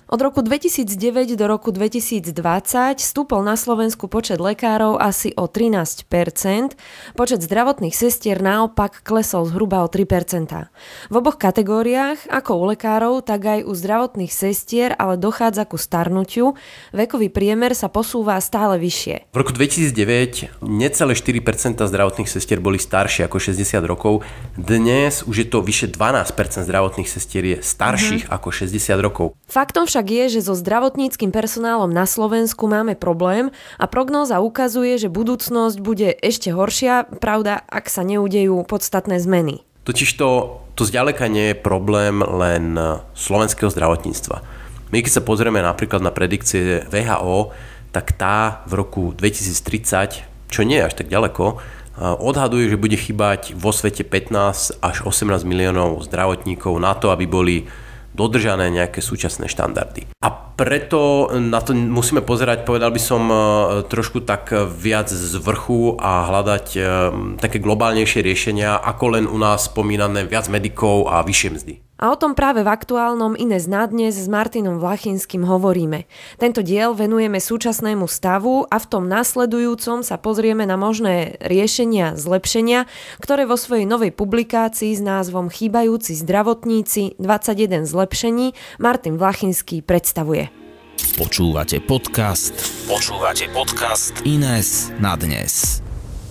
Od roku 2009 do roku 2020 stúpol na Slovensku počet lekárov asi o 13%, počet zdravotných sestier naopak klesol zhruba o 3%. V oboch kategóriách, ako u lekárov, tak aj u zdravotných sestier, ale dochádza ku starnutiu, vekový priemer sa posúva stále vyššie. V roku 2009 necelé 4% zdravotných sestier boli staršie ako 60 rokov, dnes už je to vyše 12% zdravotných sestier je starších ako 60 rokov. Faktom však je, že so zdravotníckym personálom na Slovensku máme problém a prognóza ukazuje, že budúcnosť bude ešte horšia, pravda, ak sa neudejú podstatné zmeny. Totižto to zďaleka nie je problém len slovenského zdravotníctva. My keď sa pozrieme napríklad na predikcie WHO, tak tá v roku 2030, čo nie je až tak ďaleko, odhaduje, že bude chýbať vo svete 15 až 18 miliónov zdravotníkov na to, aby boli dodržané nejaké súčasné štandardy. A preto na to musíme pozerať, povedal by som, trošku tak viac z vrchu a hľadať také globálnejšie riešenia, ako len u nás spomínané viac medikov a vyššie mzdy. A o tom práve v aktuálnom Ines na dnes s Martinom Vlachinským hovoríme. Tento diel venujeme súčasnému stavu a v tom nasledujúcom sa pozrieme na možné riešenia, zlepšenia, ktoré vo svojej novej publikácii s názvom Chýbajúci zdravotníci 21 zlepšení Martin Vlachinský predstavuje. Počúvate podcast Ines na dnes.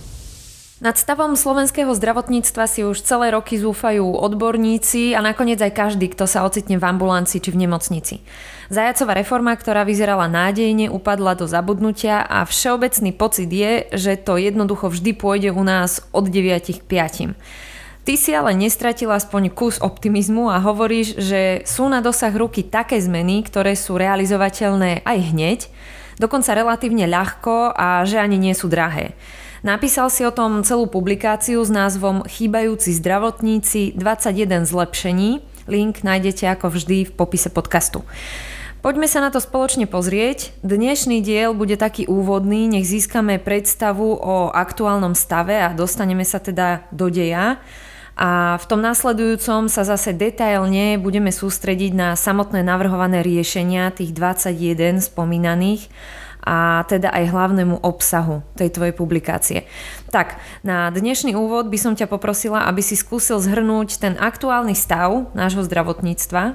Nad stavom slovenského zdravotníctva si už celé roky zúfajú odborníci a nakoniec aj každý, kto sa ocitne v ambulancii či v nemocnici. Zajacová reforma, ktorá vyzerala nádejne, upadla do zabudnutia a všeobecný pocit je, že to jednoducho vždy pôjde u nás od 9 k 5. Ty si ale nestratila aspoň kus optimizmu a hovoríš, že sú na dosah ruky také zmeny, ktoré sú realizovateľné aj hneď, dokonca relatívne ľahko a že ani nie sú drahé. Napísal si o tom celú publikáciu s názvom Chýbajúci zdravotníci 21 zlepšení. Link nájdete ako vždy v popise podcastu. Poďme sa na to spoločne pozrieť. Dnešný diel bude taký úvodný, nech získame predstavu o aktuálnom stave a dostaneme sa teda do deja. A v tom nasledujúcom sa zase detailne budeme sústrediť na samotné navrhované riešenia tých 21 spomínaných a teda aj hlavnému obsahu tej tvojej publikácie. Tak, na dnešný úvod by som ťa poprosila, aby si skúsil zhrnúť ten aktuálny stav nášho zdravotníctva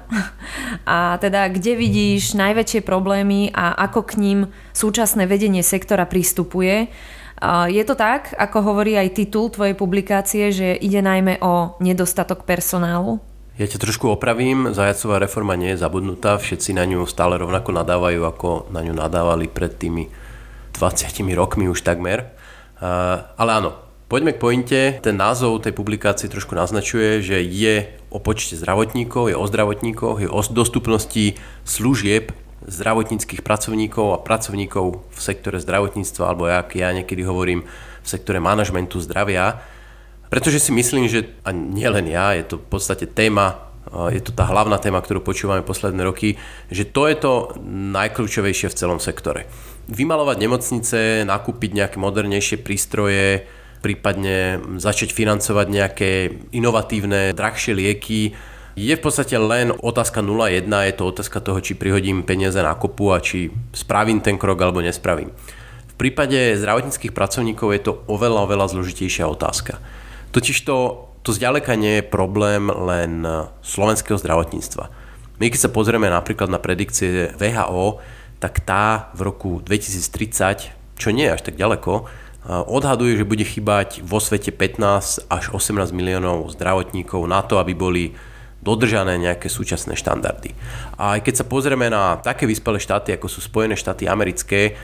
a teda kde vidíš najväčšie problémy a ako k ním súčasné vedenie sektora pristupuje. Je to tak, ako hovorí aj titul tvojej publikácie, že ide najmä o nedostatok personálu? Ja ťa trošku opravím, Zajacová reforma nie je zabudnutá, všetci na ňu stále rovnako nadávajú, ako na ňu nadávali pred tými 20 rokmi už takmer. Ale áno, poďme k pointe. Ten názov tej publikácie trošku naznačuje, že je o počte zdravotníkov, je o zdravotníkoch, je o dostupnosti služieb zdravotníckych pracovníkov a pracovníkov v sektore zdravotníctva, alebo jak ja niekedy hovorím, v sektore manažmentu zdravia. Pretože si myslím, že, a nielen ja, je to v podstate téma, je to tá hlavná téma, ktorú počúvame posledné roky, že to je to najkľúčovejšie v celom sektore. Vymalovať nemocnice, nakúpiť nejaké modernejšie prístroje, prípadne začať financovať nejaké inovatívne, drahšie lieky, je v podstate len otázka 0,1, je to otázka toho, či prihodím peniaze na kopu a či spravím ten krok alebo nespravím. V prípade zdravotníckych pracovníkov je to oveľa zložitejšia otázka. Totižto to zďaleka nie je problém len slovenského zdravotníctva. My keď sa pozrieme napríklad na predikcie WHO, tak tá v roku 2030, čo nie je až tak ďaleko, odhaduje, že bude chýbať vo svete 15 až 18 miliónov zdravotníkov na to, aby boli dodržané nejaké súčasné štandardy. A aj keď sa pozrieme na také vyspelé štáty, ako sú Spojené štáty americké,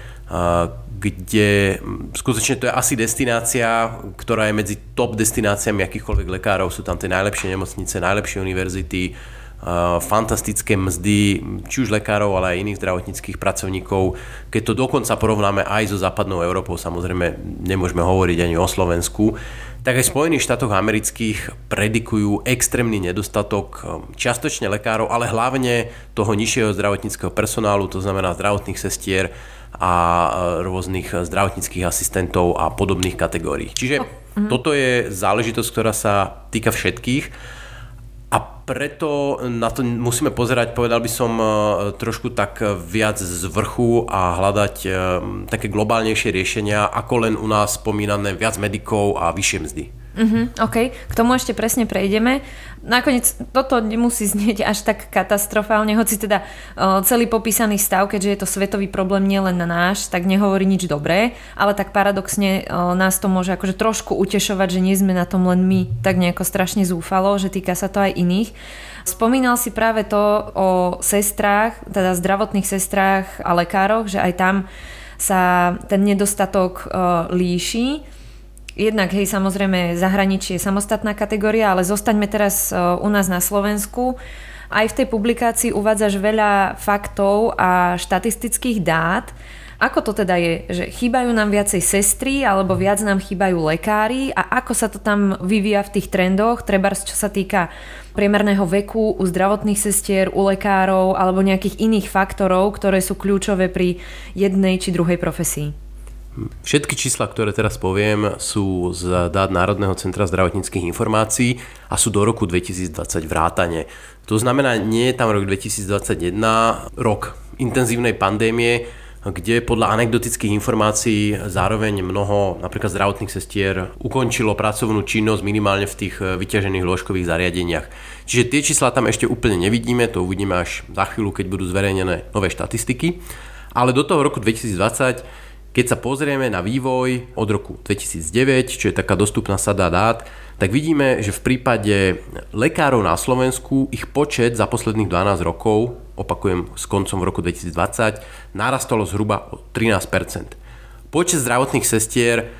kde skutočne to je asi destinácia, ktorá je medzi top destináciami akýchkoľvek lekárov, sú tam tie najlepšie nemocnice, najlepšie univerzity, fantastické mzdy, či už lekárov, ale aj iných zdravotníckych pracovníkov. Keď to dokonca porovnáme aj so západnou Európou, samozrejme nemôžeme hovoriť ani o Slovensku, tak aj v Spojených štátoch amerických predikujú extrémny nedostatok čiastočne lekárov, ale hlavne toho nižšieho zdravotníckeho personálu, to znamená zdravotných sestier a rôznych zdravotníckych asistentov a podobných kategórií. Čiže toto je záležitosť, ktorá sa týka všetkých. A preto na to musíme pozerať, povedal by som, trošku tak viac z vrchu a hľadať také globálnejšie riešenia, ako len u nás spomínané viac medikov a vyššie mzdy. OK, k tomu ešte presne prejdeme. Nakoniec toto nemusí znieť až tak katastrofálne, hoci teda celý popísaný stav, keďže je to svetový problém, nielen na náš, tak nehovorí nič dobré, ale tak paradoxne nás to môže akože trošku utešovať, že nie sme na tom len my tak nejako strašne zúfalo, že týka sa to aj iných. Spomínal si práve to o sestrách, teda zdravotných sestrách a lekároch, že aj tam sa ten nedostatok líši. Jednak, hej, samozrejme, zahraničie je samostatná kategória, ale zostaňme teraz u nás na Slovensku. Aj v tej publikácii uvádzaš veľa faktov a štatistických dát. Ako to teda je? Že chýbajú nám viacej sestry, alebo viac nám chýbajú lekári? A ako sa to tam vyvíja v tých trendoch? Trebárs, čo sa týka priemerného veku u zdravotných sestier, u lekárov, alebo nejakých iných faktorov, ktoré sú kľúčové pri jednej či druhej profesii? Všetky čísla, ktoré teraz poviem, sú z dát Národného centra zdravotníckych informácií a sú do roku 2020 vrátane. To znamená, nie je tam rok 2021, rok intenzívnej pandémie, kde podľa anekdotických informácií zároveň mnoho napríklad zdravotných sestier ukončilo pracovnú činnosť minimálne v tých vyťažených lôžkových zariadeniach. Čiže tie čísla tam ešte úplne nevidíme, to uvidíme až za chvíľu, keď budú zverejnené nové štatistiky. Ale do toho roku 2020, keď sa pozrieme na vývoj od roku 2009, čo je taká dostupná sada dát, tak vidíme, že v prípade lekárov na Slovensku ich počet za posledných 12 rokov, opakujem s koncom v roku 2020, narastol zhruba o 13%. Počet zdravotných sestier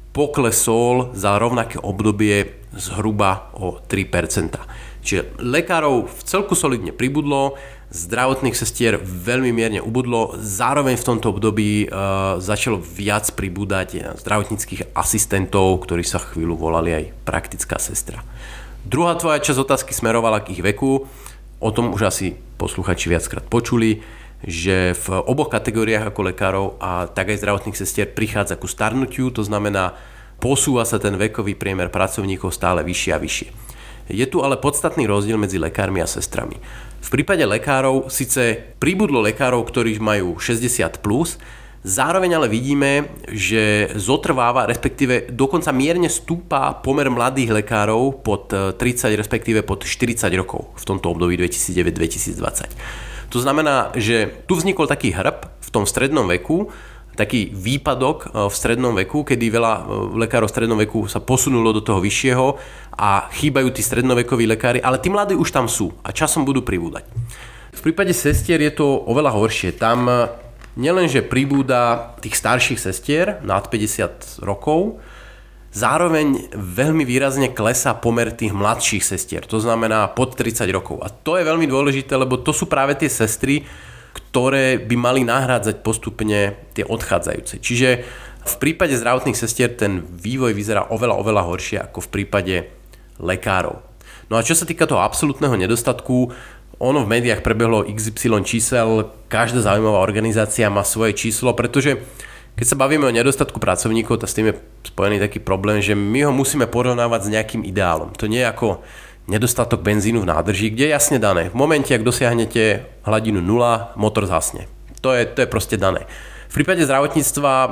poklesol za rovnaké obdobie zhruba o 3%. Čiže lekárov v celku solidne pribudlo, zdravotných sestier veľmi mierne ubudlo, zároveň v tomto období začalo viac pribúdať zdravotníckych asistentov, ktorí sa chvíľu volali aj praktická sestra. Druhá tvoja časť otázky smerovala k ich veku, o tom už asi posluchači viackrát počuli, že v oboch kategóriách ako lekárov a tak aj zdravotných sestier prichádza ku starnutiu, to znamená, posúva sa ten vekový priemer pracovníkov stále vyššie a vyššie. Je tu ale podstatný rozdiel medzi lekármi a sestrami. V prípade lekárov síce pribudlo lekárov, ktorí majú 60+, zároveň ale vidíme, že zotrváva, respektíve dokonca mierne stúpa pomer mladých lekárov pod 30, respektíve pod 40 rokov v tomto období 2009-2020. To znamená, že tu vznikol taký hrb v tom strednom veku, taký výpadok v strednom veku, kedy veľa lekárov v strednom veku sa posunulo do toho vyššieho a chýbajú tí strednovekoví lekári, ale tí mladí už tam sú a časom budú pribúdať. V prípade sestier je to oveľa horšie. Tam nielenže pribúda tých starších sestier nad 50 rokov, zároveň veľmi výrazne klesá pomer tých mladších sestier, to znamená pod 30 rokov. A to je veľmi dôležité, lebo to sú práve tie sestry, ktoré by mali nahrádzať postupne tie odchádzajúce. Čiže v prípade zdravotných sestier ten vývoj vyzerá oveľa horšie ako v prípade lekárov. No a čo sa týka toho absolútneho nedostatku, ono v médiách prebehlo XY čísel, každá zaujímavá organizácia má svoje číslo, pretože keď sa bavíme o nedostatku pracovníkov, tak s tým je spojený taký problém, že my ho musíme porovnávať s nejakým ideálom. To nie je ako nedostatok benzínu v nádrži, kde je jasne dané. V momente, ak dosiahnete hladinu 0, motor zhasne. To je proste dané. V prípade zdravotníctva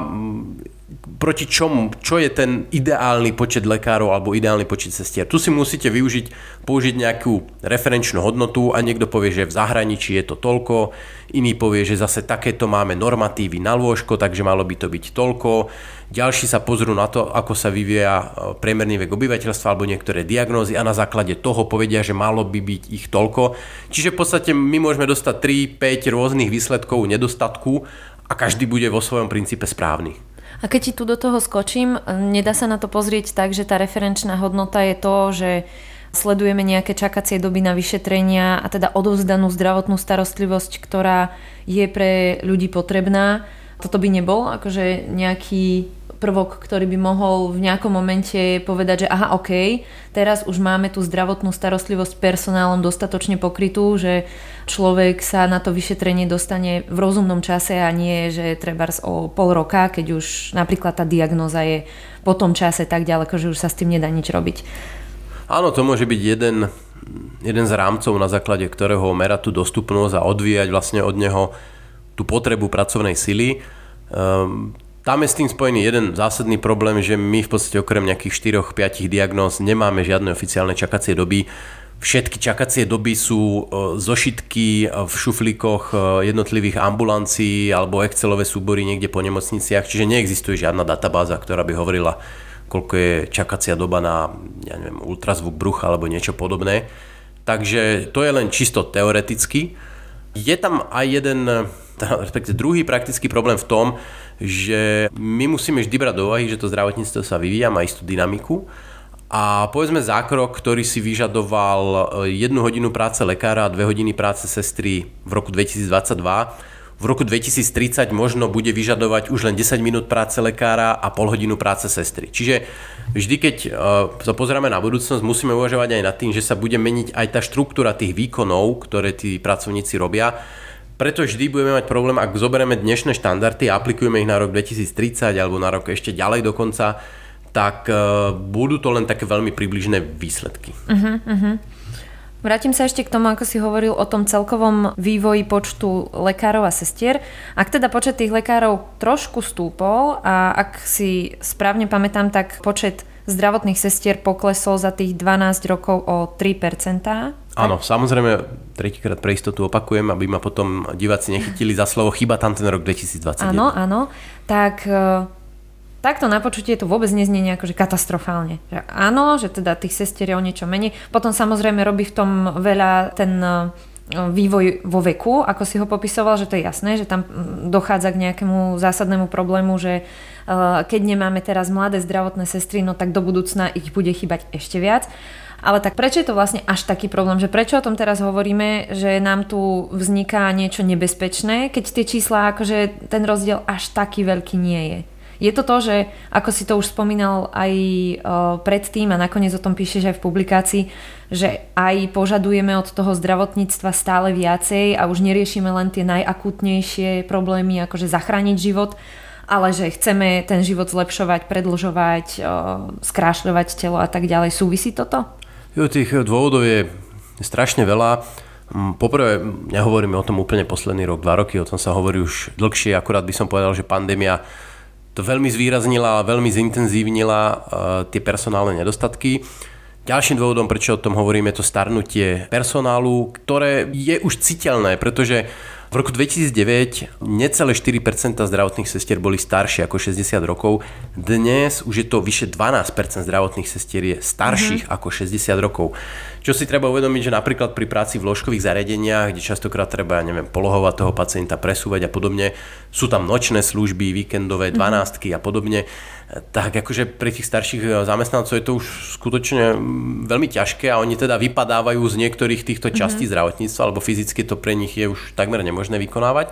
proti čomu? Čo je ten ideálny počet lekárov alebo ideálny počet sestier? Tu si musíte použiť nejakú referenčnú hodnotu a niekto povie, že v zahraničí je to toľko, iný povie, že zase takéto máme normatívy na lôžko, takže malo by to byť toľko. Ďalší sa pozrú na to, ako sa vyvíja priemerný vek obyvateľstva alebo niektoré diagnózy a na základe toho povedia, že malo by byť ich toľko. Čiže v podstate my môžeme dostať 3-5 rôznych výsledkov nedostatku a každý bude vo svojom princípe správny. A keď ti tu do toho skočím, nedá sa na to pozrieť tak, že tá referenčná hodnota je to, že sledujeme nejaké čakacie doby na vyšetrenia a teda odovzdanú zdravotnú starostlivosť, ktorá je pre ľudí potrebná. Toto by nebol akože nejaký prvok, ktorý by mohol v nejakom momente povedať, že aha, OK, teraz už máme tú zdravotnú starostlivosť personálom dostatočne pokrytú, že človek sa na to vyšetrenie dostane v rozumnom čase a nie, že trebárs o pol roka, keď už napríklad tá diagnóza je po tom čase tak ďaleko, že už sa s tým nedá nič robiť. Áno, to môže byť jeden jeden z rámcov, na základe ktorého merať tú dostupnosť a odvíjať vlastne od neho tú potrebu pracovnej sily. Tam je s tým spojený jeden zásadný problém, že my v podstate okrem nejakých 4-5 diagnóz nemáme žiadne oficiálne čakacie doby. Všetky čakacie doby sú zošitky v šuflíkoch jednotlivých ambulancií alebo Excelové súbory niekde po nemocniciach, čiže neexistuje žiadna databáza, ktorá by hovorila, koľko je čakacia doba na, ja neviem, ultrazvuk brucha alebo niečo podobné. Takže to je len čisto teoreticky. Je tam aj jeden, respektíve druhý praktický problém v tom, že my musíme vždy brať do úvahy, že to zdravotníctvo sa vyvíja, má istú dynamiku. A povedzme zákrok, ktorý si vyžadoval 1 hodinu práce lekára a 2 hodiny práce sestry v roku 2022, v roku 2030 možno bude vyžadovať už len 10 minút práce lekára a pol hodinu práce sestry. Čiže vždy, keď sa pozeráme na budúcnosť, musíme uvažovať aj nad tým, že sa bude meniť aj tá štruktúra tých výkonov, ktoré tí pracovníci robia. Preto vždy budeme mať problém, ak zoberieme dnešné štandardy a aplikujeme ich na rok 2030 alebo na rok ešte ďalej dokonca, tak budú to len také veľmi približné výsledky. Vrátim sa ešte k tomu, ako si hovoril o tom celkovom vývoji počtu lekárov a sestier. Ak teda počet tých lekárov trošku stúpol a ak si správne pamätám, tak počet zdravotných sestier poklesol za tých 12 rokov o 3%. Áno, samozrejme, tretíkrát pre istotu opakujem, aby ma potom diváci nechytili za slovo, chyba tam ten rok 2021. Áno, tak takto na počutie to vôbec neznie nejako, že katastrofálne. Že áno, že teda tých sestier je o niečo menej. Potom samozrejme robí v tom veľa ten vývoj vo veku, ako si ho popisoval, že to je jasné, že tam dochádza k nejakému zásadnému problému, že keď nemáme teraz mladé zdravotné sestry, no tak do budúcna ich bude chýbať ešte viac. Ale tak prečo je to vlastne až taký problém? Že prečo o tom teraz hovoríme, že nám tu vzniká niečo nebezpečné, keď tie čísla, akože ten rozdiel až taký veľký nie je? Je to to, že ako si to už spomínal aj predtým a nakoniec o tom píšeš aj v publikácii, že aj požadujeme od toho zdravotníctva stále viacej a už neriešime len tie najakútnejšie problémy, akože zachrániť život, ale že chceme ten život zlepšovať, predĺžovať, skrášľovať telo a tak ďalej. Súvisí toto? Tých dôvodov je strašne veľa. Poprvé, nehovoríme o tom úplne posledný rok, 2 roky, o tom sa hovorí už dlhšie, akurát by som povedal, že pandémia to veľmi zvýraznila a veľmi zintenzívnila tie personálne nedostatky. Ďalším dôvodom, prečo o tom hovoríme, je to starnutie personálu, ktoré je už citeľné, pretože v roku 2009 necelé 4% zdravotných sestier boli staršie ako 60 rokov. Dnes už je to vyše 12% zdravotných sestier je starších ako 60 rokov. Čo si treba uvedomiť, že napríklad pri práci v lôžkových zariadeniach, kde častokrát treba, polohovať toho pacienta, presúvať a podobne, sú tam nočné služby, víkendové, 12-ky a podobne, tak akože pri tých starších zamestnancov je to už skutočne veľmi ťažké a oni teda vypadávajú z niektorých týchto častí zdravotníctva, alebo fyzicky to pre nich je už takmer nemožné vykonávať.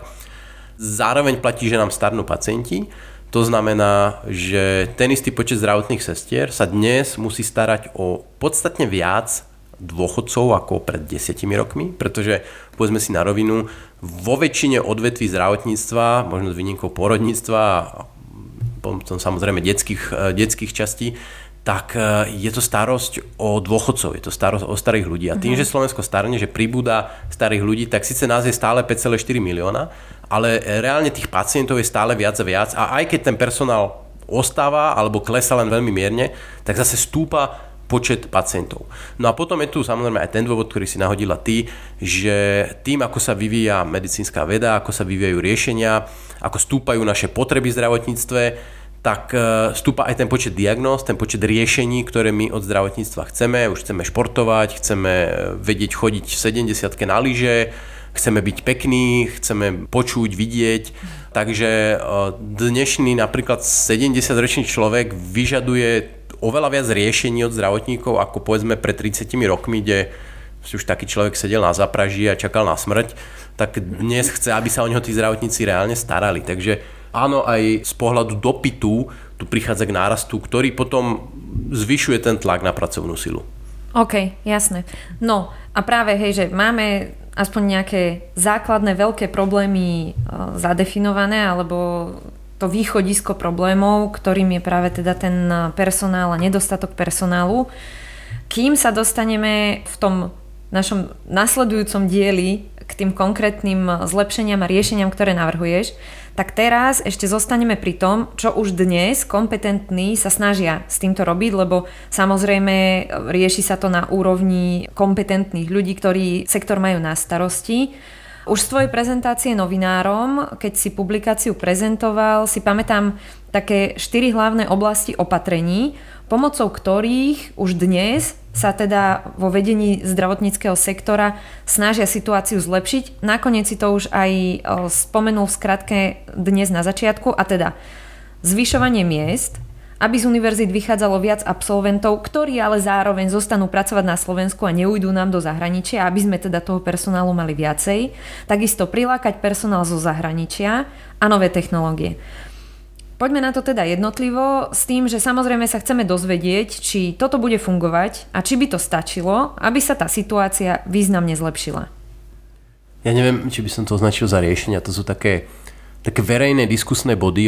Zároveň platí, že nám starnú pacienti. To znamená, že ten istý počet zdravotných sestier sa dnes musí starať o podstatne viac dôchodcov ako pred 10 rokmi, pretože povedzme si na rovinu, vo väčšine odvetví zdravotníctva, možno s výnimkou pôrodníctva a potom samozrejme detských častí, tak je to starosť o dôchodcov, je to starosť o starých ľudí. A tým, že Slovensko starne, že pribúda starých ľudí, tak síce nás je stále 5,4 milióna, ale reálne tých pacientov je stále viac a viac. A aj keď ten personál ostáva alebo klesá len veľmi mierne, tak zase stúpa počet pacientov. No a potom je tu samozrejme aj ten dôvod, ktorý si nahodila ty, že tým, ako sa vyvíja medicínska veda, ako sa vyvíjajú riešenia, ako stúpajú naše potreby v zdravotníctve, tak stúpa aj ten počet diagnóz, ten počet riešení, ktoré my od zdravotníctva chceme. Už chceme športovať, chceme vedieť chodiť v 70-ke na lyže, chceme byť pekní, chceme počuť, vidieť. Takže dnešný napríklad 70-ročný človek vyžaduje oveľa viac riešení od zdravotníkov, ako povedzme pred 30 rokmi, kde si už taký človek sedel na zápraží a čakal na smrť, tak dnes chce, aby sa o neho tí zdravotníci reálne starali. Takže áno, aj z pohľadu dopytu tu prichádza k nárastu, ktorý potom zvyšuje ten tlak na pracovnú silu. OK, jasné. No a práve, hej, že máme aspoň nejaké základné veľké problémy zadefinované, alebo to východisko problémov, ktorým je práve teda ten personál a nedostatok personálu. Kým sa dostaneme v tom našom nasledujúcom dieli k tým konkrétnym zlepšeniam a riešeniam, ktoré navrhuješ, tak teraz ešte zostaneme pri tom, čo už dnes kompetentní sa snažia s týmto robiť, lebo samozrejme rieši sa to na úrovni kompetentných ľudí, ktorí sektor majú na starosti. Už z tvojej prezentácie novinárom, keď si publikáciu prezentoval, si pamätám také 4 hlavné oblasti opatrení, pomocou ktorých už dnes sa teda vo vedení zdravotníckeho sektora snažia situáciu zlepšiť. Nakoniec si to už aj spomenul v skratke dnes na začiatku, a teda zvyšovanie miest, aby z univerzít vychádzalo viac absolventov, ktorí ale zároveň zostanú pracovať na Slovensku a neujdu nám do zahraničia, aby sme teda toho personálu mali viacej. Takisto prilákať personál zo zahraničia a nové technológie. Poďme na to teda jednotlivo s tým, že samozrejme sa chceme dozvedieť, či toto bude fungovať a či by to stačilo, aby sa tá situácia významne zlepšila. Ja neviem, či by som to označil za riešenia. To sú také verejné diskusné body,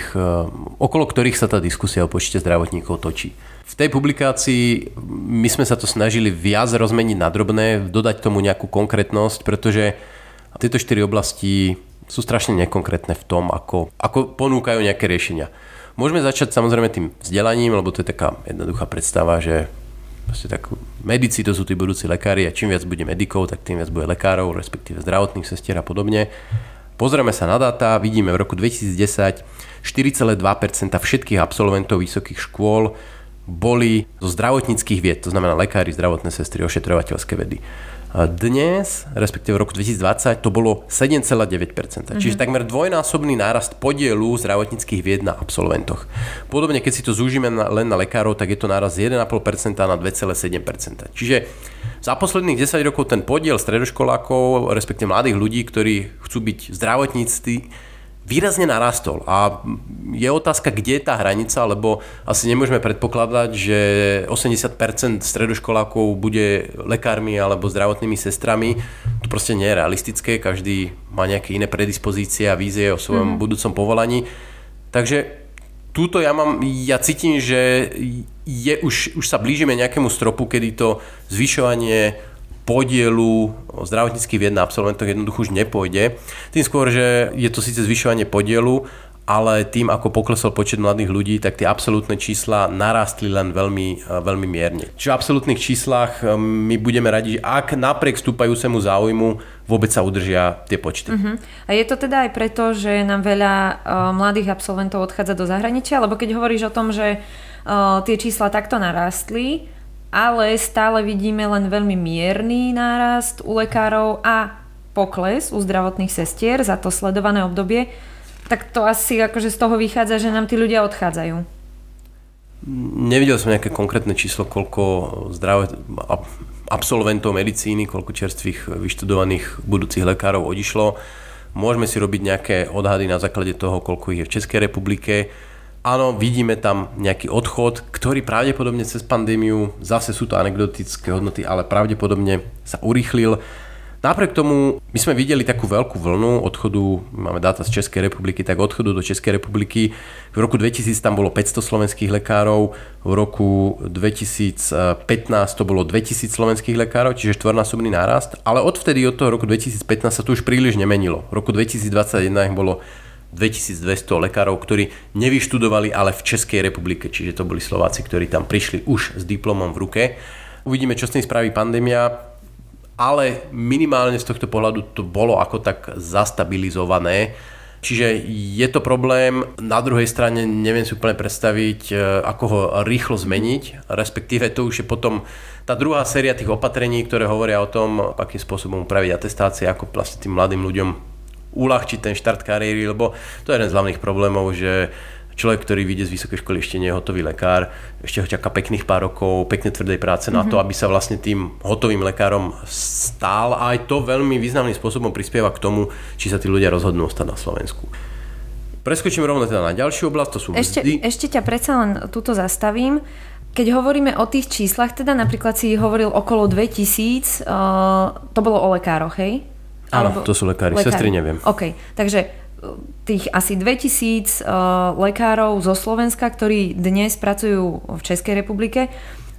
okolo ktorých sa tá diskusia o počte zdravotníkov točí. V tej publikácii my sme sa to snažili viac rozmeniť na drobné, dodať tomu nejakú konkrétnosť, pretože tieto 4 oblasti sú strašne nekonkrétne v tom, ako ponúkajú nejaké riešenia. Môžeme začať samozrejme tým vzdelaním, lebo to je taká jednoduchá predstava, že tak medici to sú tí budúci lekári a čím viac bude medikov, tak tým viac bude lekárov, respektíve zdravotných sestier a podobne. Pozrieme sa na dáta, vidíme v roku 2010 4,2% všetkých absolventov vysokých škôl boli zo zdravotníckych vied, to znamená lekári, zdravotné sestry, ošetrovateľské vedy. Dnes, respektíve v roku 2020, to bolo 7,9%. Čiže takmer dvojnásobný nárast podielu zdravotníckych vied na absolventoch. Podobne, keď si to zúžime len na lekárov, tak je to nárast z 1,5% na 2,7%. Čiže za posledných 10 rokov ten podiel stredoškolákov, respektíve mladých ľudí, ktorí chcú byť zdravotníci, výrazne narastol. A je otázka, kde je tá hranica, lebo asi nemôžeme predpokladať, že 80% stredoškolákov bude lekármi alebo zdravotnými sestrami. To proste nie je realistické. Každý má nejaké iné predispozície a vízie o svojom budúcom povolaní. Takže túto ja cítim, že už sa blížime nejakému stropu, kedy to zvyšovanie podielu zdravotníckych vied na absolventoch jednoducho už nepôjde. Tým skôr, že je to síce zvyšovanie podielu, ale tým, ako poklesol počet mladých ľudí, tak tie absolútne čísla narástli len veľmi, veľmi mierne. Čiže v absolútnych číslach my budeme radi, ak napriek stúpajúcemu záujmu vôbec sa udržia tie počty. A je to teda aj preto, že nám veľa mladých absolventov odchádza do zahraničia, lebo keď hovoríš o tom, že tie čísla takto narástli, ale stále vidíme len veľmi mierny nárast u lekárov a pokles u zdravotných sestier za to sledované obdobie, tak to asi akože z toho vychádza, že nám tí ľudia odchádzajú. Nevidel som nejaké konkrétne číslo, koľko absolventov medicíny, koľko čerstvých vyštudovaných budúcich lekárov odišlo. Môžeme si robiť nejaké odhady na základe toho, koľko ich je v Českej republike. Áno, vidíme tam nejaký odchod, ktorý pravdepodobne cez pandémiu, zase sú to anekdotické hodnoty, ale pravdepodobne sa urýchlil. Napriek tomu my sme videli takú veľkú vlnu odchodu, máme dáta z Českej republiky, tak odchodu do Českej republiky. V roku 2000 tam bolo 500 slovenských lekárov, v roku 2015 to bolo 2000 slovenských lekárov, čiže štvornásobný nárast, ale odvtedy od toho roku 2015 sa to už príliš nemenilo. V roku 2021 ich bolo 2200 lekárov, ktorí nevyštudovali, ale v Českej republike, čiže to boli Slováci, ktorí tam prišli už s diplomom v ruke. Uvidíme, čo s tým spraví pandémia, ale minimálne z tohto pohľadu to bolo ako tak zastabilizované. Čiže je to problém, na druhej strane neviem si úplne predstaviť, ako ho rýchlo zmeniť, respektíve to už je potom tá druhá séria tých opatrení, ktoré hovoria o tom, akým spôsobom upraviť atestácie, ako vlastne tým mladým ľuďom uľahčiť ten štart kariéry, lebo to je jeden z hlavných problémov, že človek, ktorý vyjde z vysokej školy, ešte nie je hotový lekár, ešte ho čaká pekných pár rokov, pekne tvrdej práce na to, aby sa vlastne tým hotovým lekárom stal, a aj to veľmi významným spôsobom prispieva k tomu, či sa tí ľudia rozhodnú ostať na Slovensku. Preskočím rovno teda na ďalšiu oblasť, to sú mzdy. Ešte ťa predsa len túto zastavím. Keď hovoríme o tých číslach, teda napríklad si hovoril okolo 2000, to bolo o lekároch, hej? Áno, to sú lekári, sestry neviem. OK, takže tých asi 2000 lekárov zo Slovenska, ktorí dnes pracujú v Českej republike,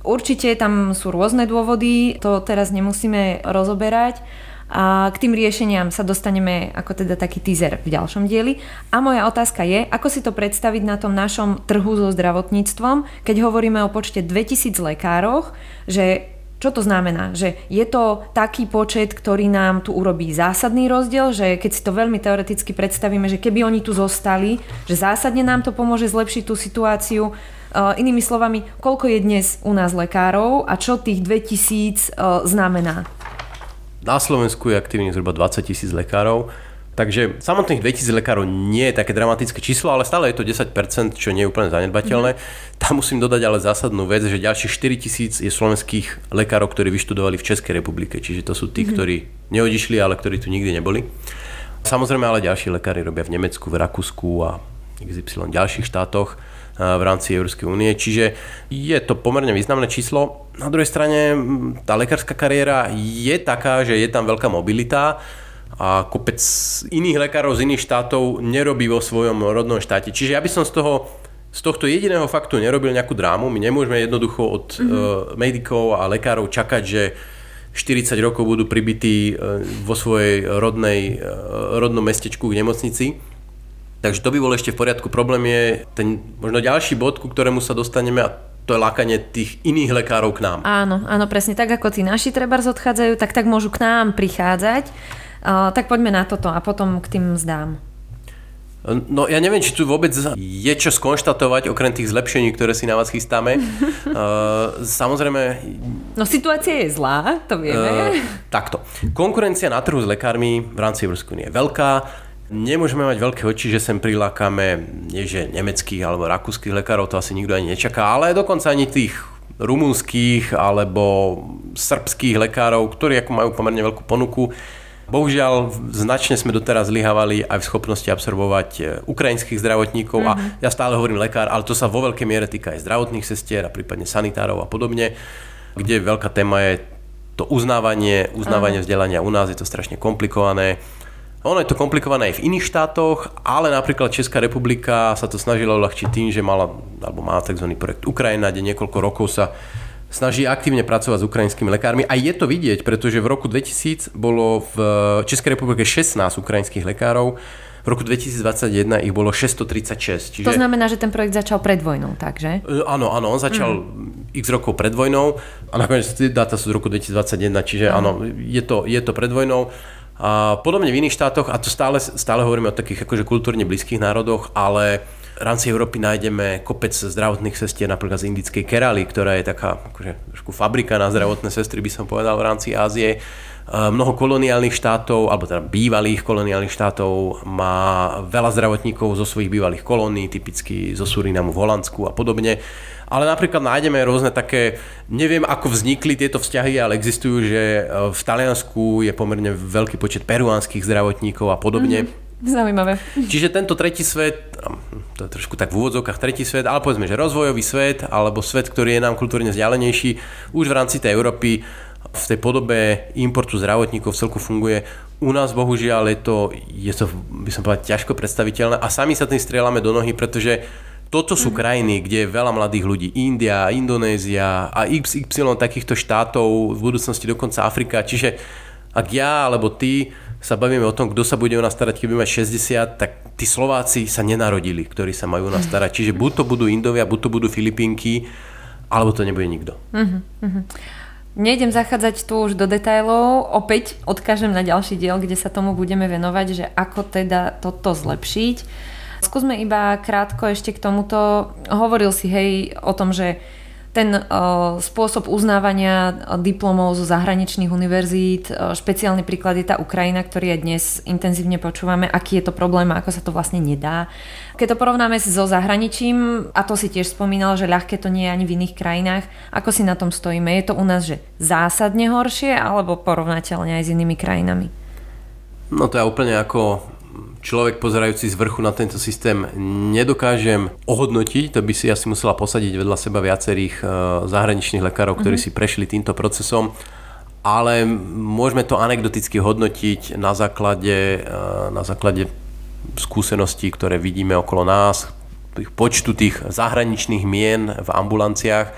Určite tam sú rôzne dôvody, to teraz nemusíme rozoberať. A k tým riešeniam sa dostaneme ako teda taký teaser v ďalšom dieli. A moja otázka je, ako si to predstaviť na tom našom trhu so zdravotníctvom, keď hovoríme o počte 2000 lekároch, že čo to znamená? Že je to taký počet, ktorý nám tu urobí zásadný rozdiel, že keď si to veľmi teoreticky predstavíme, že keby oni tu zostali, že zásadne nám to pomôže zlepšiť tú situáciu. Inými slovami, koľko je dnes u nás lekárov a čo tých 2000 znamená? Na Slovensku je aktívne zhruba 20 000 lekárov, takže samotných 2000 lekárov nie je také dramatické číslo, ale stále je to 10%, čo nie je úplne zanedbateľné. Tam musím dodať ale zásadnú vec, že ďalších 4 000 je slovenských lekárov, ktorí vyštudovali v Českej republike, čiže to sú tí, ktorí neodišli, ale ktorí tu nikdy neboli. Samozrejme ale ďalší lekári robia v Nemecku, v Rakúsku a XY ďalších štátoch v rámci Európskej únie, čiže je to pomerne významné číslo. Na druhej strane tá lekárska kariéra je taká, že je tam veľká mobilita a kopec iných lekárov z iných štátov nerobí vo svojom rodnom štáte. Čiže ja by som z tohto jediného faktu nerobil nejakú drámu. My nemôžeme jednoducho od medikov a lekárov čakať, že 40 rokov budú pribití vo svojej rodnom mestečku v nemocnici. Takže to by bolo ešte v poriadku. Problém je ten možno ďalší bod, ku ktorému sa dostaneme, a to je lákanie tých iných lekárov k nám. Áno, presne tak, ako tí naši trebárs odchádzajú, tak môžu k nám prichádzať. Tak poďme na toto a potom k tým mzdám. No ja neviem, či tu vôbec je čo skonštatovať, okrem tých zlepšení, ktoré si na vás chystáme. Samozrejme... No situácia je zlá, to vieme. Takto. Konkurencia na trhu s lekármi v rámci Európskej únie je veľká. Nemôžeme mať veľké oči, že sem prilákame nie že nemeckých alebo rakúskych lekárov, to asi nikto ani nečaká, ale dokonca ani tých rumunských alebo srbských lekárov, ktorí ako majú pomerne veľkú ponuku. Bohužiaľ, značne sme doteraz zlyhávali aj v schopnosti absorbovať ukrajinských zdravotníkov a ja stále hovorím lekár, ale to sa vo veľkej miere týka aj zdravotných sestier a prípadne sanitárov a podobne, kde veľká téma je to uznávanie vzdelania. U nás je to strašne komplikované. Ono je to komplikované aj v iných štátoch, ale napríklad Česká republika sa to snažila uľahčiť tým, že má tzv. Projekt Ukrajina, kde niekoľko rokov sa snaží aktívne pracovať s ukrajinskými lekármi. A je to vidieť, pretože v roku 2000 bolo v Českej republike 16 ukrajinských lekárov, v roku 2021 ich bolo 636. To znamená, že ten projekt začal pred vojnou, takže? Áno, on začal x rokov pred vojnou a nakoniec dáta sú z roku 2021, čiže áno, je to pred vojnou. A podobne v iných štátoch, a to stále hovoríme o takých akože kultúrne blízkych národoch, ale v rámci Európy nájdeme kopec zdravotných sestier napríklad z indickej Kerali, ktorá je taká akože trošku fabrika na zdravotné sestry, by som povedal, v rámci Ázie. Mnoho koloniálnych štátov, alebo teda bývalých koloniálnych štátov má veľa zdravotníkov zo svojich bývalých kolónií, typicky zo Surinamu v Holandsku a podobne. Ale napríklad nájdeme rôzne také, neviem ako vznikli tieto vzťahy, ale existujú, že v Taliansku je pomerne veľký počet peruánskych zdravotníkov a podobne. Zaujímavé. Čiže tento tretí svet, to je trošku tak v úvodzovkách tretí svet, ale povedzme, že rozvojový svet, alebo svet, ktorý je nám kultúrne vzdialenejší, už v rámci tej Európy v tej podobe importu zdravotníkov celku funguje. U nás bohužiaľ je to by som povedal, ťažko predstaviteľné a sami sa tým strieľame do nohy, pretože toto sú krajiny, kde je veľa mladých ľudí. India, Indonézia a XY takýchto štátov, v budúcnosti dokonca Afrika. Čiže ak ja alebo ty sa bavíme o tom, kto sa bude o nás starať, keď budeme 60, tak tí Slováci sa nenarodili, ktorí sa majú o nás starať. Čiže buď to budú Indovia, buď to budú Filipínky, alebo to nebude nikto. Nejdem zachádzať tu už do detailov. Opäť odkážem na ďalší diel, kde sa tomu budeme venovať, že ako teda toto zlepšiť. Skúsme iba krátko ešte k tomuto. Hovoril si, o tom, že ten spôsob uznávania diplomov zo zahraničných univerzít, špeciálny príklad je tá Ukrajina, ktorý aj dnes intenzívne počúvame, aký je to problém a ako sa to vlastne nedá. Keď to porovnáme so zahraničím, a to si tiež spomínal, že ľahké to nie je ani v iných krajinách, ako si na tom stojíme? Je to u nás že zásadne horšie alebo porovnateľne aj s inými krajinami? No to je úplne ako človek pozerajúci z vrchu na tento systém nedokážem ohodnotiť, to by si asi musela posadiť vedľa seba viacerých zahraničných lekárov, ktorí si prešli týmto procesom, ale môžeme to anekdoticky hodnotiť na základe skúseností, ktoré vidíme okolo nás, počtu tých zahraničných mien v ambulanciách.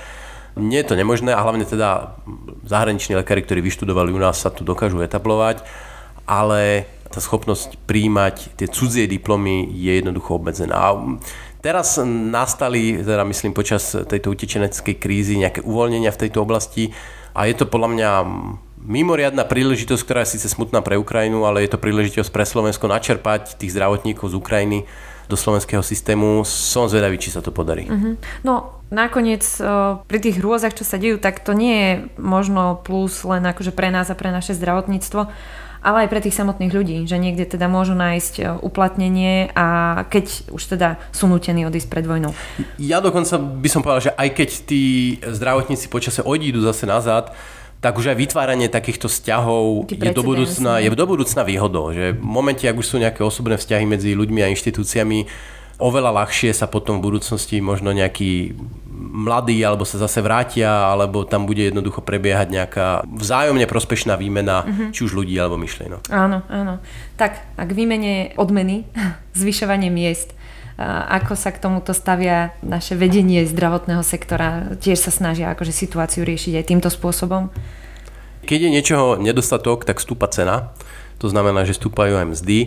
Nie je to nemožné a hlavne teda zahraniční lekári, ktorí vyštudovali u nás, sa tu dokážu etablovať, ale tá schopnosť prijímať tie cudzie diplomy je jednoducho obmedzená. A teraz nastali, teda myslím, počas tejto utečeneckej krízy nejaké uvoľnenia v tejto oblasti a je to podľa mňa mimoriadna príležitosť, ktorá je síce smutná pre Ukrajinu, ale je to príležitosť pre Slovensko načerpať tých zdravotníkov z Ukrajiny do slovenského systému. Som zvedavý, či sa to podarí. No, nakoniec pri tých hrôzach, čo sa dejú, tak to nie je možno plus len akože pre nás a pre naše zdravotníctvo, ale aj pre tých samotných ľudí, že niekde teda môžu nájsť uplatnenie a keď už teda sú nútení odísť pred vojnou. Ja dokonca by som povedal, že aj keď tí zdravotníci počase odídu zase nazad, tak už aj vytváranie takýchto vzťahov je do budúcna výhodou. Že v momente, ak už sú nejaké osobné vzťahy medzi ľuďmi a inštitúciami, oveľa ľahšie sa potom v budúcnosti možno nejakí mladí alebo sa zase vrátia, alebo tam bude jednoducho prebiehať nejaká vzájomne prospešná výmena, či už ľudí alebo myšlienok. Áno. Tak, a k výmene odmeny, zvyšovanie miest, ako sa k tomuto stavia naše vedenie zdravotného sektora, tiež sa snažia akože situáciu riešiť aj týmto spôsobom? Keď je niečoho nedostatok, tak stúpa cena. To znamená, že stúpajú aj mzdy.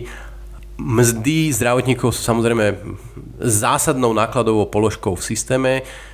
Mzdy zdravotníkov sú samozrejme zásadnou nákladovou položkou v systéme,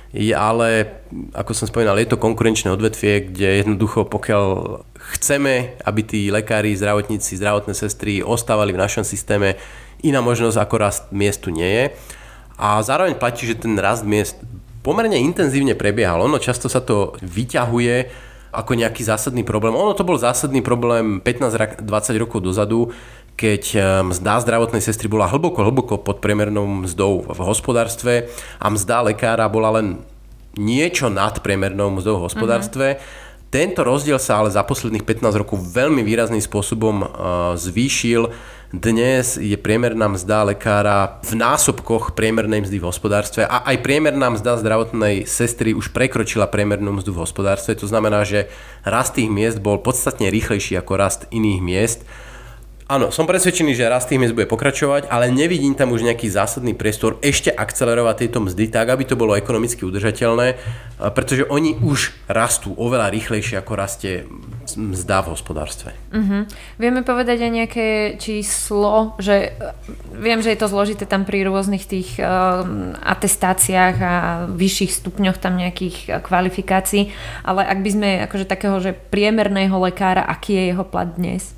ale ako som spomínal, je to konkurenčné odvetvie, kde jednoducho pokiaľ chceme, aby tí lekári, zdravotníci, zdravotné sestry ostávali v našom systéme, iná možnosť ako rast miestu nie je. A zároveň platí, že ten rast miest pomerne intenzívne prebiehal. Ono často sa to vyťahuje ako nejaký zásadný problém. Ono to bol zásadný problém 15-20 rokov dozadu, keď mzda zdravotnej sestry bola hlboko pod priemernou mzdou v hospodárstve a mzda lekára bola len niečo nad priemernou mzdou v hospodárstve. Tento rozdiel sa ale za posledných 15 rokov veľmi výrazným spôsobom zvýšil. Dnes je priemerná mzda lekára v násobkoch priemernej mzdy v hospodárstve a aj priemerná mzda zdravotnej sestry už prekročila priemernú mzdu v hospodárstve. To znamená, že rast tých miest bol podstatne rýchlejší ako rast iných miest. Áno, som presvedčený, že rast tých miest bude pokračovať, ale nevidím tam už nejaký zásadný priestor ešte akcelerovať tieto mzdy tak, aby to bolo ekonomicky udržateľné, pretože oni už rastú oveľa rýchlejšie, ako rastie mzda v hospodárstve. Vieme povedať aj nejaké číslo, že viem, že je to zložité tam pri rôznych tých atestáciách a vyšších stupňoch tam nejakých kvalifikácií, ale ak by sme akože takého, že priemerného lekára, aký je jeho plat dnes?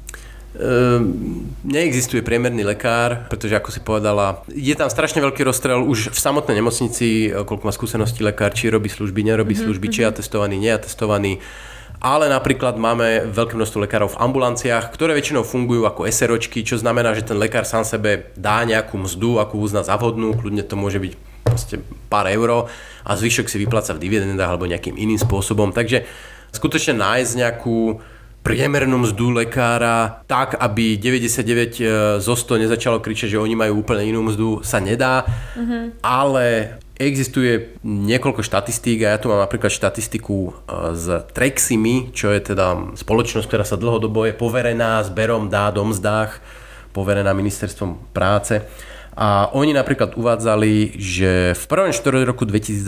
Neexistuje priemerný lekár, pretože ako si povedala, je tam strašne veľký rozstrel už v samotnej nemocnici, koľko má skúseností lekár, či robí služby, nerobí služby, či je atestovaný, neatestovaný. Ale napríklad máme veľké množstvo lekárov v ambulanciách, ktoré väčšinou fungujú ako SROčky, čo znamená, že ten lekár sám sebe dá nejakú mzdu, akú uzná za vhodnú, kľudne to môže byť proste pár eur a zvyšok si vypláca v dividendách alebo nejakým iným spôsobom. Takže skutočne nájsť nejakú priemernú mzdu lekára tak, aby 99 zo 100 nezačalo kričať, že oni majú úplne inú mzdu, sa nedá, ale existuje niekoľko štatistík a ja tu mám napríklad štatistiku z Treximy, čo je teda spoločnosť, ktorá sa dlhodobo je poverená zberom dát o mzdách, poverená ministerstvom práce. A oni napríklad uvádzali, že v prvom štvrťročí roku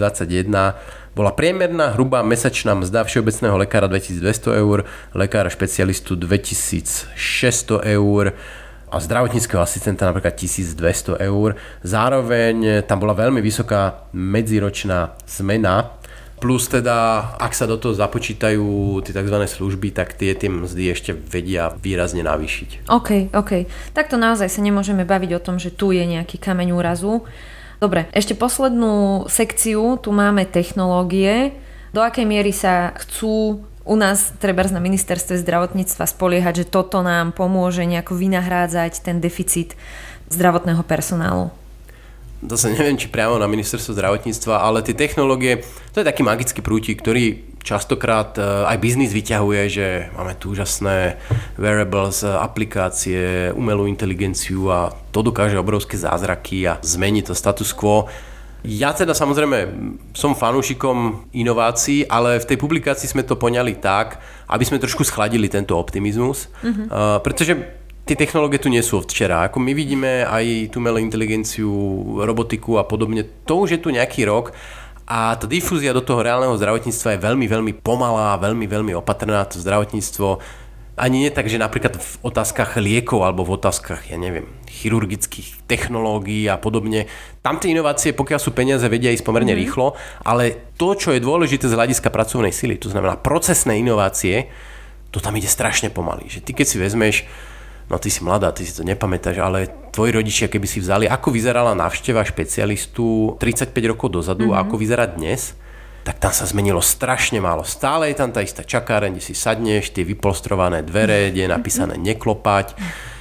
2021 bola priemerná hrubá mesačná mzda všeobecného lekára 2200 eur, lekára špecialistu 2600 eur a zdravotníckeho asistenta napríklad 1200 eur. Zároveň tam bola veľmi vysoká medziročná zmena, plus teda, ak sa do toho započítajú tie tzv. Služby, tak tie mzdy ešte vedia výrazne navýšiť. OK. Takto naozaj sa nemôžeme baviť o tom, že tu je nejaký kameň úrazu. Dobre, ešte poslednú sekciu, tu máme technológie. Do akej miery sa chcú u nás, trebárs na ministerstve zdravotníctva, spoliehať, že toto nám pomôže nejako vynahrádzať ten deficit zdravotného personálu? Zase neviem, či priamo na ministerstvo zdravotníctva, ale tie technológie, to je taký magický prútik, ktorý častokrát aj biznis vyťahuje, že máme tu úžasné wearables, aplikácie, umelú inteligenciu a to dokáže obrovské zázraky a zmení to status quo. Ja teda samozrejme som fanúšikom inovácií, ale v tej publikácii sme to poňali tak, aby sme trošku schladili tento optimizmus, pretože tie technológie tu nie sú od včera. Ako my vidíme aj tú umelú inteligenciu, robotiku a podobne, to už je tu nejaký rok A tá difúzia do toho reálneho zdravotníctva je veľmi, veľmi pomalá, veľmi, veľmi opatrná. To zdravotníctvo ani nie tak, že napríklad v otázkach liekov alebo v otázkach, ja neviem, chirurgických technológií a podobne. Tam tie inovácie, pokiaľ sú peniaze, vedia ísť pomerne rýchlo, ale to, čo je dôležité z hľadiska pracovnej sily, to znamená procesné inovácie, to tam ide strašne pomaly. Že ty keď si vezmeš, no ty si mladá, ty si to nepamätáš, ale tvoji rodičia, keby si vzali, ako vyzerala návšteva špecialistu 35 rokov dozadu a ako vyzerá dnes, tak tam sa zmenilo strašne málo. Stále je tam tá istá čakáreň, kde si sadneš, tie vypolstrované dvere, kde je napísané neklopať.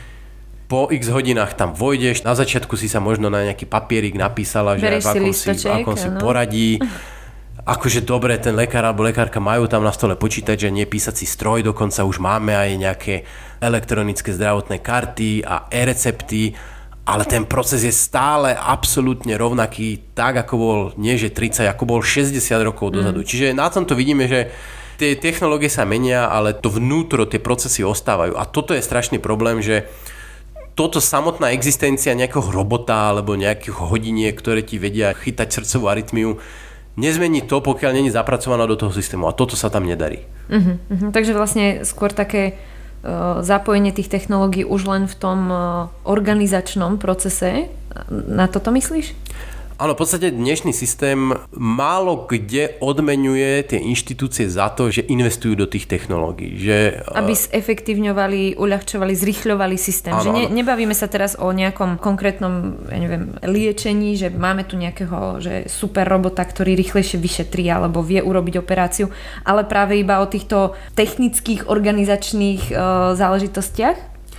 Po x hodinách tam vojdeš, na začiatku si sa možno na nejaký papierik napísala, že v akom si poradí. Akože dobre, ten lekár alebo lekárka majú tam na stole počítač, že nie písací stroj, dokonca už máme aj nejaké elektronické zdravotné karty a e-recepty, ale ten proces je stále absolútne rovnaký, tak ako bol, nie že 30, ako bol 60 rokov dozadu. Čiže na tomto vidíme, že tie technológie sa menia, ale to vnútro, tie procesy ostávajú. A toto je strašný problém, že toto samotná existencia nejakého robota alebo nejakých hodiniek, ktoré ti vedia chytať srdcovú arytmiu, nezmení to, pokiaľ nie je zapracovaná do toho systému. A toto sa tam nedarí. Takže vlastne skôr také zapojenie tých technológií už len v tom organizačnom procese. Na toto myslíš? Áno, v podstate dnešný systém málo kde odmeňuje tie inštitúcie za to, že investujú do tých technológií. Aby zefektívňovali, uľahčovali, zrýchľovali systém. Áno, že nebavíme sa teraz o nejakom konkrétnom, ja neviem, liečení, že máme tu nejakého že super robota, ktorý rýchlejšie vyšetrí alebo vie urobiť operáciu, ale práve iba o týchto technických, organizačných záležitostiach?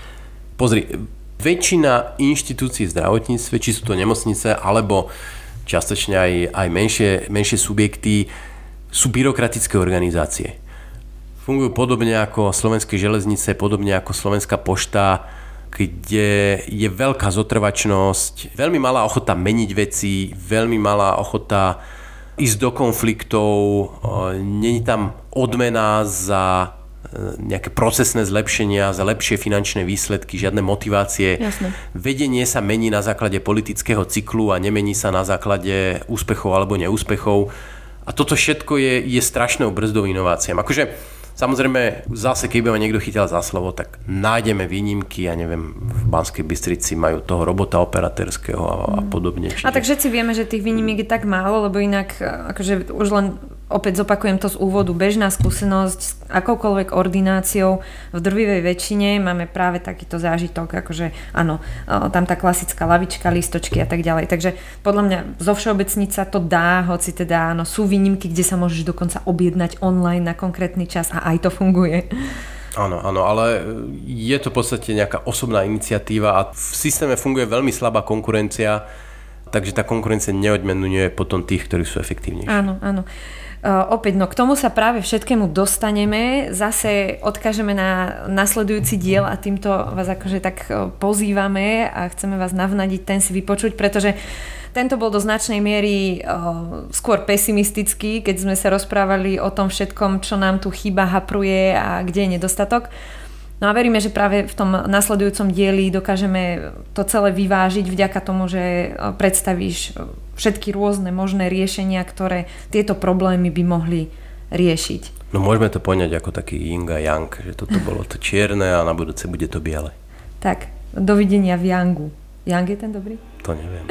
Pozri, väčšina inštitúcií v zdravotníctve, či sú to nemocnice, alebo častočne aj menšie subjekty, sú byrokratické organizácie. Fungujú podobne ako Slovenské železnice, podobne ako Slovenská pošta, kde je veľká zotrvačnosť, veľmi malá ochota meniť veci, veľmi malá ochota ísť do konfliktov, nie je tam odmena za nejaké procesné zlepšenia, za lepšie finančné výsledky, žiadne motivácie. Jasne. Vedenie sa mení na základe politického cyklu a nemení sa na základe úspechov alebo neúspechov. A toto všetko je strašnou brzdou inováciám. Akože samozrejme, zase keď by ma niekto chytil za slovo, tak nájdeme výnimky, ja neviem, v Banskej Bystrici majú toho robota operatérskeho a podobne. A tak všetci vieme, že tých výnimiek je tak málo, lebo inak akože už len opäť zopakujem to z úvodu, bežná skúsenosť s akoukoľvek ordináciou v drvivej väčšine máme práve takýto zážitok, akože áno, tam tá klasická lavička, lístočky a tak ďalej. Takže podľa mňa zo všeobecniť sa to dá, hoci teda áno, sú výnimky, kde sa môžeš dokonca objednať online na konkrétny čas a aj to funguje. Áno, ale je to v podstate nejaká osobná iniciatíva a v systéme funguje veľmi slabá konkurencia, takže tá konkurencia neodmenuje potom tých, ktorí sú efektívnejší. Áno. Opäť, k tomu sa práve všetkému dostaneme. Zase odkážeme na nasledujúci diel a týmto vás akože tak pozývame a chceme vás navnadiť ten si vypočuť, pretože tento bol do značnej miery skôr pesimistický, keď sme sa rozprávali o tom všetkom, čo nám tu chýba, hapruje a kde je nedostatok. No a veríme, že práve v tom nasledujúcom dieli dokážeme to celé vyvážiť vďaka tomu, že predstavíš všetky rôzne možné riešenia, ktoré tieto problémy by mohli riešiť. No môžeme to poňať ako taký yin a yang, že toto bolo to čierne a na budúce bude to biele. Tak, dovidenia v yangu. Yang je ten dobrý? To neviem.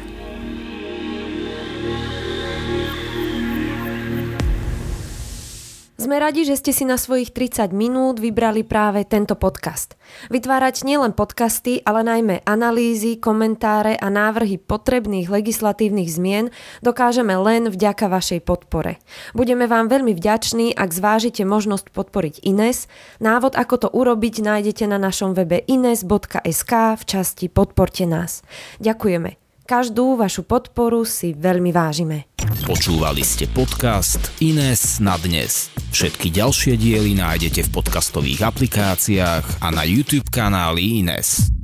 Sme radi, že ste si na svojich 30 minút vybrali práve tento podcast. Vytvárať nielen podcasty, ale najmä analýzy, komentáre a návrhy potrebných legislatívnych zmien dokážeme len vďaka vašej podpore. Budeme vám veľmi vďační, ak zvážite možnosť podporiť Ines. Návod, ako to urobiť, nájdete na našom webe ines.sk v časti Podporte nás. Ďakujeme. Každú vašu podporu si veľmi vážime. Počúvali ste podcast Ines na dnes. Všetky ďalšie diely nájdete v podcastových aplikáciách a na YouTube kanáli Ines.